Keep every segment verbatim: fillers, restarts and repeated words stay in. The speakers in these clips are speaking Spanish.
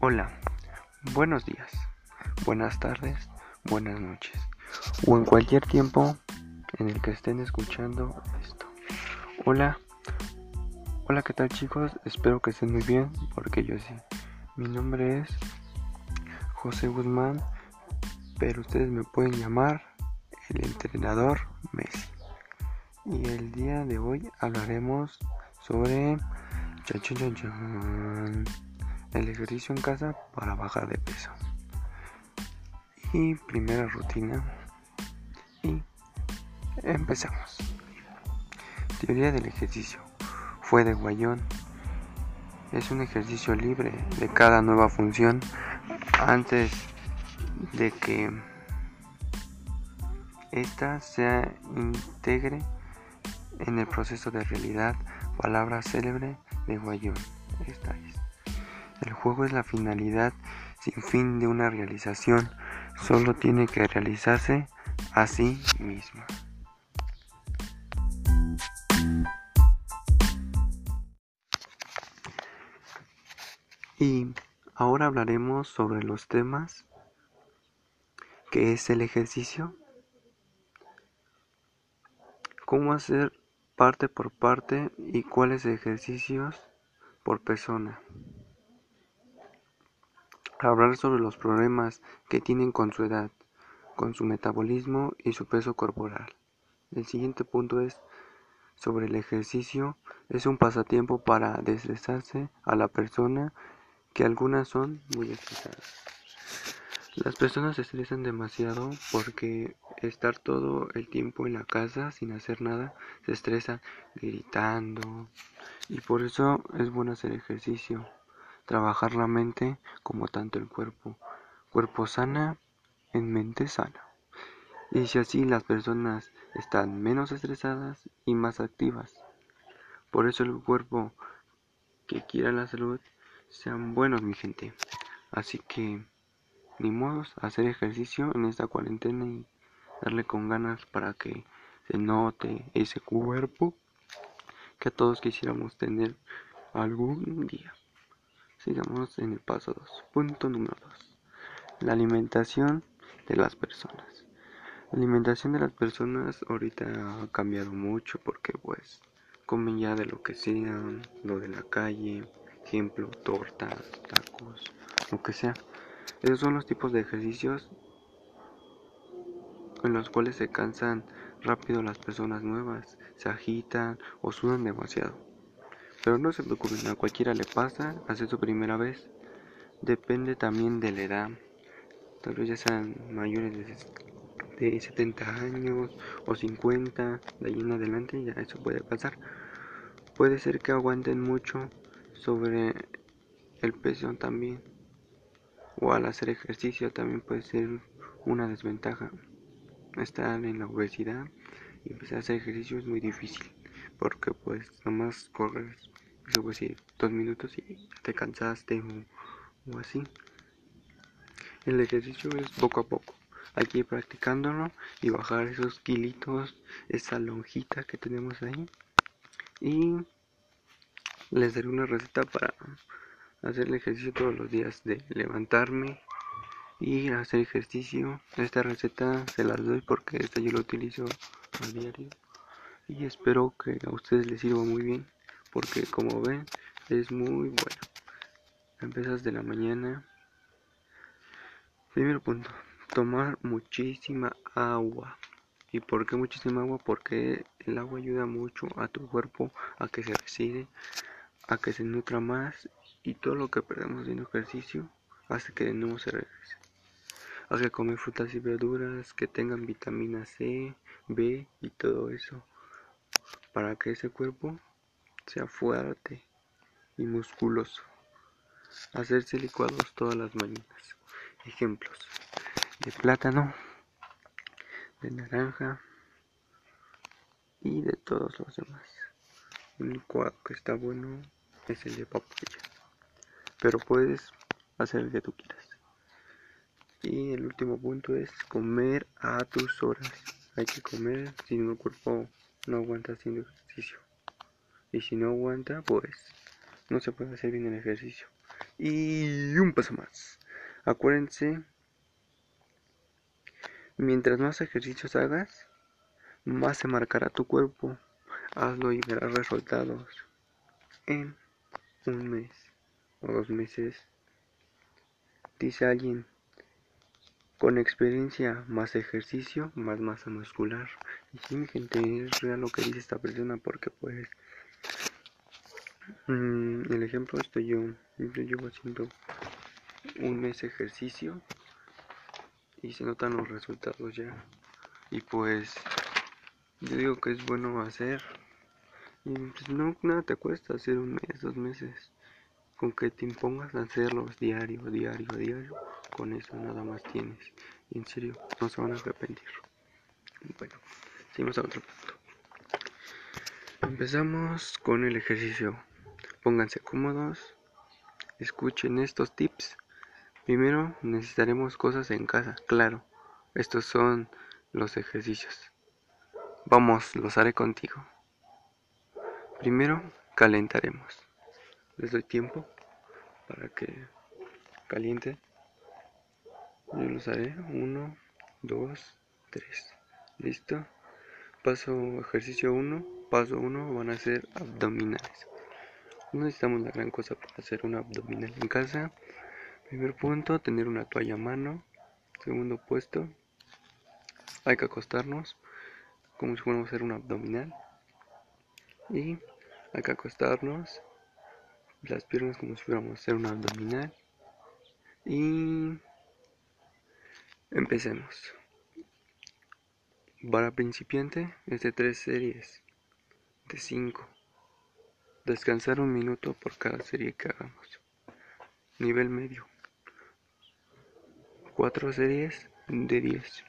Hola, buenos días, buenas tardes, buenas noches, o en cualquier tiempo en el que estén escuchando esto. Hola, hola, ¿qué tal chicos? Espero que estén muy bien, porque yo sí. Mi nombre es José Guzmán, pero ustedes me pueden llamar el entrenador Messi. Y el día de hoy hablaremos sobre chan, chan, chan, chan, el ejercicio en casa para bajar de peso. Y primera rutina. Y empezamos. Teoría del ejercicio. Fue de Guayón. Es un ejercicio libre de cada nueva función antes de que ésta se integre en el proceso de realidad. Palabra célebre de Guayón. Esta es. El juego es la finalidad sin fin de una realización. Solo tiene que realizarse a sí misma. Y ahora hablaremos sobre los temas que es el ejercicio, cómo hacer parte por parte y cuáles ejercicios por persona. Hablar sobre los problemas que tienen con su edad, con su metabolismo y su peso corporal. El siguiente punto es sobre el ejercicio. Es un pasatiempo para desestresarse a la persona, que algunas son muy estresadas. Las personas se estresan demasiado porque estar todo el tiempo en la casa sin hacer nada se estresa gritando, y por eso es bueno hacer ejercicio, trabajar la mente como tanto el cuerpo. Cuerpo sana en mente sana. Y si así las personas están menos estresadas y más activas. Por eso el cuerpo que quiera la salud, sean buenos mi gente. Así que ni modos, hacer ejercicio en esta cuarentena y darle con ganas para que se note ese cuerpo que todos quisiéramos tener algún día. Sigamos en el paso dos. Punto número dos. La alimentación de las personas. La alimentación de las personas ahorita ha cambiado mucho porque pues comen ya de lo que sea, lo de la calle, ejemplo, tortas, tacos, lo que sea. Esos son los tipos de ejercicios en los cuales se cansan rápido las personas nuevas, se agitan o sudan demasiado. Pero no se preocupen, a cualquiera le pasa hacer su primera vez. Depende también de la edad. Tal vez ya sean mayores de, de setenta años o cincuenta, de ahí en adelante ya eso puede pasar. Puede ser que aguanten mucho sobre el peso también, o al hacer ejercicio también puede ser una desventaja. Estar en la obesidad y empezar a hacer ejercicio es muy difícil, porque pues nomás corres, se puede decir, dos minutos y te cansaste o, o así. El ejercicio es poco a poco, hay que ir practicándolo y bajar esos kilitos, esa lonjita que tenemos ahí. Y les daré una receta para hacer el ejercicio todos los días, de levantarme y hacer ejercicio. Esta receta se las doy porque esta yo la utilizo a diario y espero que a ustedes les sirva muy bien, porque como ven es muy bueno. Empiezas de la mañana. Primer punto, tomar muchísima agua. ¿Y por qué muchísima agua? Porque el agua ayuda mucho a tu cuerpo a que se reside, a que se nutra más, y todo lo que perdemos haciendo ejercicio hace que de nuevo se regrese. Hay que comer frutas y verduras que tengan vitamina C, B y todo eso, para que ese cuerpo sea fuerte y musculoso. Hacerse licuados todas las mañanas. Ejemplos: de plátano, de naranja y de todos los demás. Un licuado que está bueno es el de papaya, pero puedes hacer el que tú quieras. Y el último punto es comer a tus horas. Hay que comer, si no el cuerpo no aguanta haciendo ejercicio. Y si no aguanta, pues no se puede hacer bien el ejercicio. Y un paso más. Acuérdense, mientras más ejercicios hagas, más se marcará tu cuerpo. Hazlo y verás resultados en un mes o dos meses. Dice alguien, con experiencia más ejercicio, más masa muscular. Y sí, mi gente, es real lo que dice esta persona, porque pues mmm, el ejemplo estoy yo. Yo llevo haciendo un mes de ejercicio y se notan los resultados ya. Y pues yo digo que es bueno hacer. Y pues no, nada te cuesta hacer un mes, dos meses. Con que te impongas a hacerlos diario, diario, diario, con eso nada más tienes. Y en serio, no se van a arrepentir. Bueno, seguimos a otro punto. Empezamos con el ejercicio. Pónganse cómodos, escuchen estos tips. Primero necesitaremos cosas en casa, claro. Estos son los ejercicios. Vamos, los haré contigo. Primero calentaremos. Les doy tiempo para que caliente. Yo los haré. Uno, dos, tres. ¿Listo? Paso ejercicio uno. Paso uno van a ser abdominales. No necesitamos la gran cosa para hacer un abdominal en casa. Primer punto, tener una toalla a mano. Segundo puesto, hay que acostarnos como si fuéramos a hacer un abdominal. Y hay que acostarnos las piernas como si fuéramos a hacer un abdominal. Y empecemos. Para principiante es de tres series, de cinco. Descansar un minuto por cada serie que hagamos. Nivel medio, cuatro series de diez.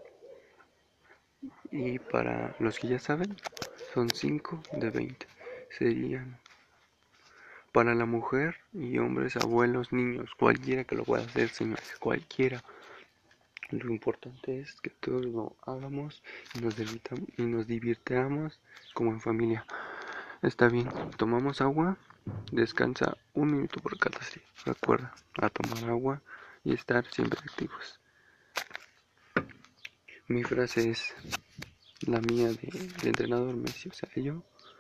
Y para los que ya saben, son cinco de veinte. Serían para la mujer y hombres, abuelos, niños, cualquiera que lo pueda hacer, señores, cualquiera. Lo importante es que todos lo hagamos y nos, y nos divirtamos como en familia. Está bien, tomamos agua, descansa un minuto por cada serie. Recuerda a tomar agua y estar siempre activos. Mi frase es la mía de, de entrenador Messi, o sea, yo,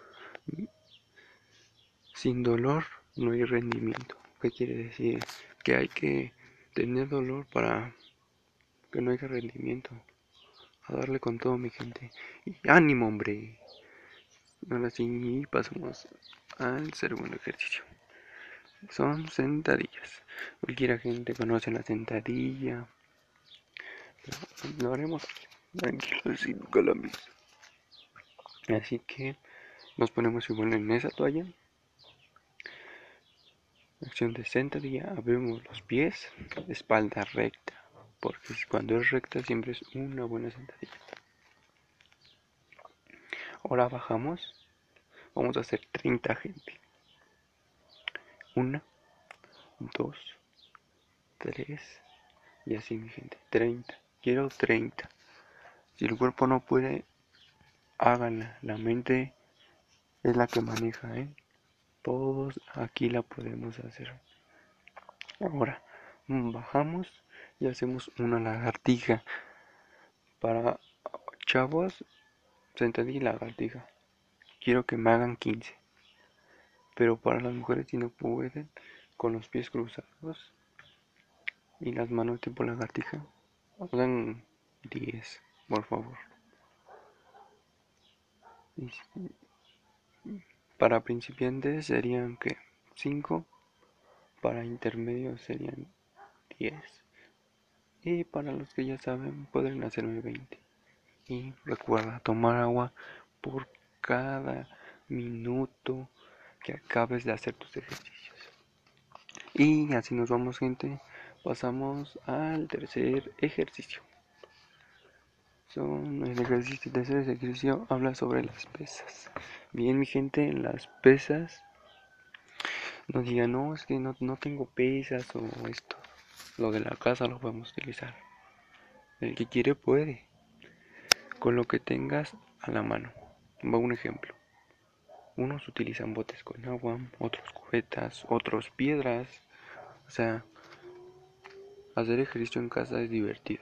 sin dolor no hay rendimiento. ¿Qué quiere decir? Que hay que tener dolor para que no haya rendimiento. A darle con todo, mi gente. Y ánimo, hombre. Ahora sí, pasamos al segundo ejercicio. Son sentadillas. Cualquiera gente conoce la sentadilla. Pero lo haremos tranquilos, sin calambres. Así que nos ponemos igual en esa toalla. Acción de sentadilla. Abrimos los pies. Espalda recta. Porque cuando es recta siempre es una buena sentadilla. Ahora bajamos. Vamos a hacer treinta, gente. Una, dos, tres. Y así, mi gente. treinta. Quiero treinta. Si el cuerpo no puede, háganla. La mente es la que maneja, ¿eh? Todos aquí la podemos hacer. Ahora, bajamos y hacemos una lagartija. Para chavos, sentadilla y lagartija. Quiero que me hagan quince. Pero para las mujeres, si no pueden, con los pies cruzados y las manos tipo lagartija, hagan diez, por favor. Y para principiantes serían que cinco, para intermedios serían diez. Y para los que ya saben, pueden hacerme veinte. Y recuerda tomar agua por cada minuto que acabes de hacer tus ejercicios. Y así nos vamos, gente. Pasamos al tercer ejercicio. Son el ejercicio, el tercer ejercicio habla sobre las pesas. Bien, mi gente, las pesas. No digan, no, es que no, no tengo pesas o esto. Lo de la casa lo podemos utilizar. El que quiere puede. Con lo que tengas a la mano. Va un ejemplo. Unos utilizan botes con agua, otros cubetas, otros piedras, O sea, hacer ejercicio en casa es divertido.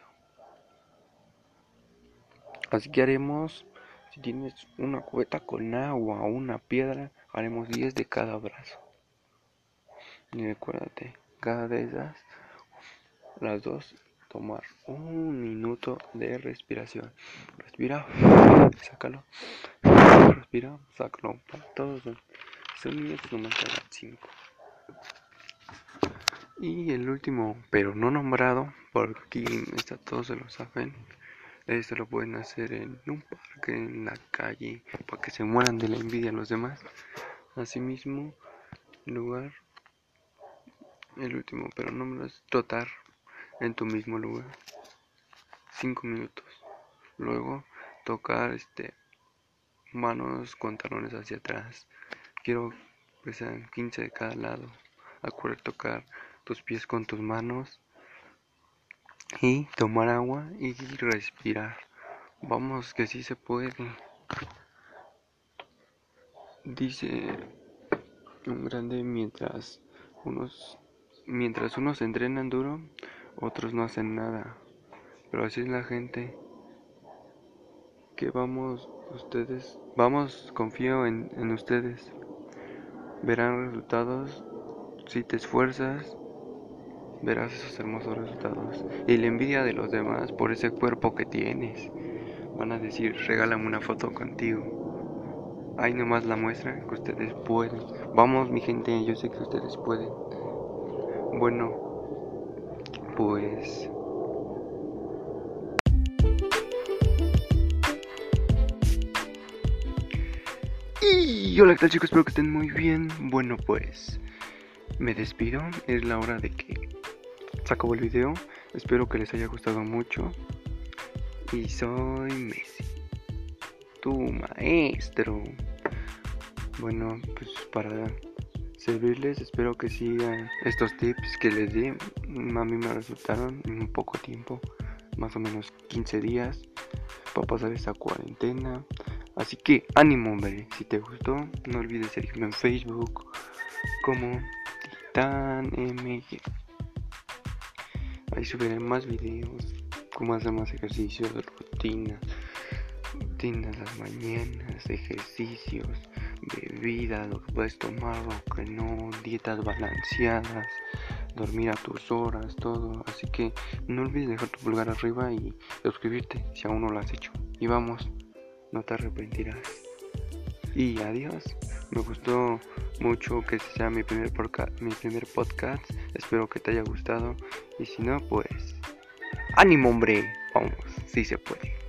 Así que haremos, si tienes una cubeta con agua o una piedra, haremos diez de cada brazo. Y recuérdate, cada de esas, las dos, tomar un minuto de respiración. Respira, sácalo. Respira, sácalo. Para todos son niños que nomás hagan cinco. Y el último, pero no nombrado, porque aquí está, todos se lo saben. Esto lo pueden hacer en un parque, en la calle, para que se mueran de la envidia a los demás. Asimismo, lugar, el último, pero no me lo es trotar en tu mismo lugar. cinco minutos. Luego, tocar este manos con talones hacia atrás. Quiero que sean quince de cada lado. Acuérdate tocar tus pies con tus manos. Y tomar agua y respirar. Vamos, que sí se puede. Dice un grande, mientras unos mientras unos entrenan duro, otros no hacen nada. Pero así es la gente. Que vamos, ustedes, vamos, confío en, en ustedes. Verán resultados si te esfuerzas. Verás esos hermosos resultados. Y la envidia de los demás por ese cuerpo que tienes. Van a decir, regálame una foto contigo. Ahí nomás la muestra que ustedes pueden. Vamos, mi gente, yo sé que ustedes pueden. Bueno, pues... Y hola, ¿qué tal, chicos? Espero que estén muy bien. Bueno, pues... me despido. Es la hora de que se acabó el video. Espero que les haya gustado mucho. Y soy Messi, tu maestro. Bueno, pues para servirles, espero que sigan estos tips que les di. A mí me resultaron en un poco tiempo, más o menos quince días, para pasar esta cuarentena. Así que ánimo, hombre. Si te gustó, no olvides seguirme en Facebook como Titan M G. Ahí subiré más videos, cómo hacer más ejercicios, rutinas, rutinas las mañanas, ejercicios, bebida, lo que puedes tomar, lo que no, dietas balanceadas, dormir a tus horas, todo. Así que no olvides dejar tu pulgar arriba y suscribirte si aún no lo has hecho. Y vamos, no te arrepentirás. Y adiós. Me gustó mucho que sea mi primer podcast, mi primer podcast. Espero que te haya gustado. Y si no, pues ánimo, hombre. Vamos, sí se puede.